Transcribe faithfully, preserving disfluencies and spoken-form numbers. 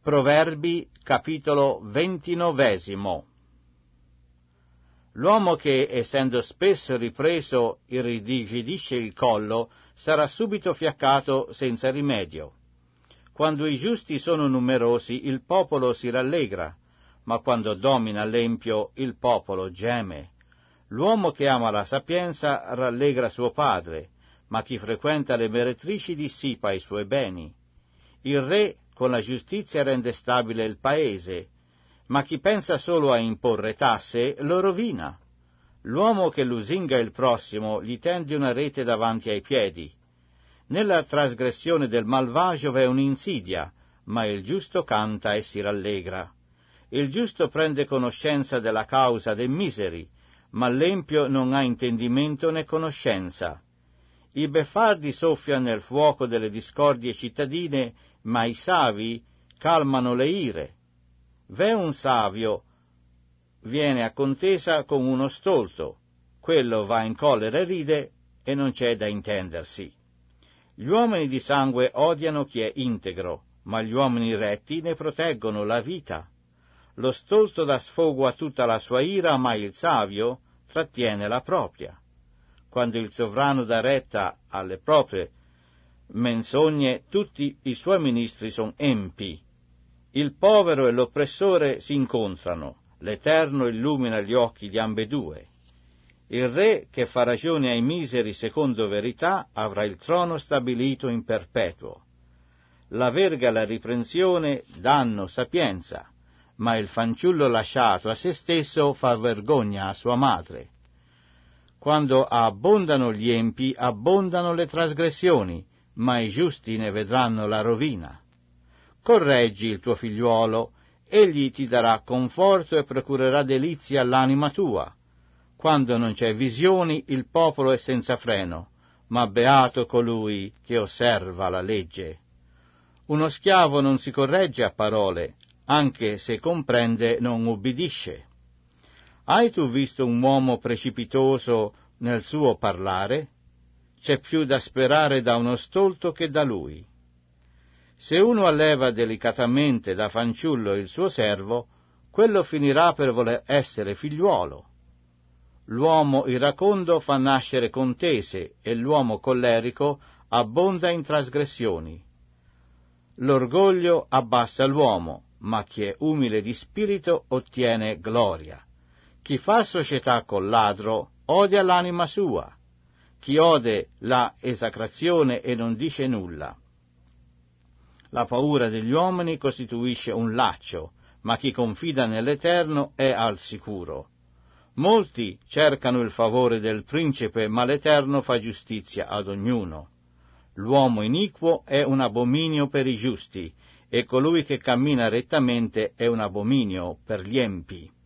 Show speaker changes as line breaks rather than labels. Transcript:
Proverbi, capitolo ventinovesimo. L'uomo che, essendo spesso ripreso, irrigidisce il collo, sarà subito fiaccato senza rimedio. Quando i giusti sono numerosi, il popolo si rallegra, ma quando domina l'empio, il popolo geme. L'uomo che ama la sapienza rallegra suo padre, ma chi frequenta le meretrici dissipa i suoi beni. Il re con la giustizia rende stabile il paese, ma chi pensa solo a imporre tasse lo rovina. L'uomo che lusinga il prossimo gli tende una rete davanti ai piedi. Nella trasgressione del malvagio v'è un'insidia, ma il giusto canta e si rallegra. Il giusto prende conoscenza della causa dei miseri, ma l'empio non ha intendimento né conoscenza. I beffardi soffiano nel fuoco delle discordie cittadine, ma i savi calmano le ire. V'è un savio, viene a contesa con uno stolto, quello va in collera e ride, e non c'è da intendersi. Gli uomini di sangue odiano chi è integro, ma gli uomini retti ne proteggono la vita. Lo stolto dà sfogo a tutta la sua ira, ma il savio trattiene la propria. Quando il sovrano dà retta alle proprie menzogne, tutti i suoi ministri sono empi. Il povero e l'oppressore si incontrano, l'Eterno illumina gli occhi di ambedue. Il re che fa ragione ai miseri secondo verità avrà il trono stabilito in perpetuo. La verga e la riprensione danno sapienza, ma il fanciullo lasciato a se stesso fa vergogna a sua madre. Quando abbondano gli empi, abbondano le trasgressioni, ma i giusti ne vedranno la rovina. Correggi il tuo figliuolo, egli ti darà conforto e procurerà delizie all'anima tua. Quando non c'è visioni, il popolo è senza freno, ma beato colui che osserva la legge. Uno schiavo non si corregge a parole, anche se comprende non ubbidisce. Hai tu visto un uomo precipitoso nel suo parlare? C'è più da sperare da uno stolto che da lui. Se uno alleva delicatamente da fanciullo il suo servo, quello finirà per voler essere figliuolo. L'uomo iracondo fa nascere contese e l'uomo collerico abbonda in trasgressioni. L'orgoglio abbassa l'uomo, ma chi è umile di spirito ottiene gloria. Chi fa società col ladro odia l'anima sua. Chi ode la esacrazione e non dice nulla. La paura degli uomini costituisce un laccio, ma chi confida nell'Eterno è al sicuro. Molti cercano il favore del principe, ma l'Eterno fa giustizia ad ognuno. L'uomo iniquo è un abominio per i giusti, e colui che cammina rettamente è un abominio per gli empi.